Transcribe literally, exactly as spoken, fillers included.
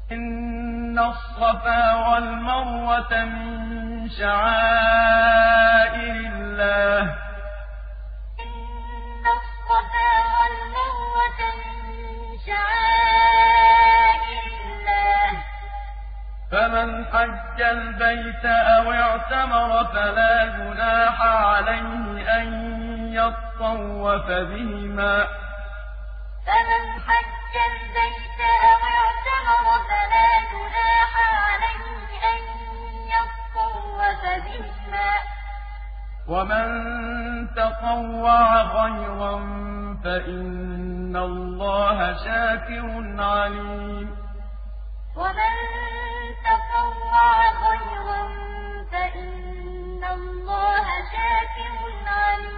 إن الصفا والمروة من شعائر الله إن الصفا والمروة من شعائر الله فمن حج البيت أو اعتمر فلا جناح عليه أن يطوف بهما فمن حج البيت أو اعتمر فلا جناح عليه أن يطوف بهما ومن تطوع خيرا فإن الله شاكر عليم ومن تطوع خيرا فإن الله شاكر عليم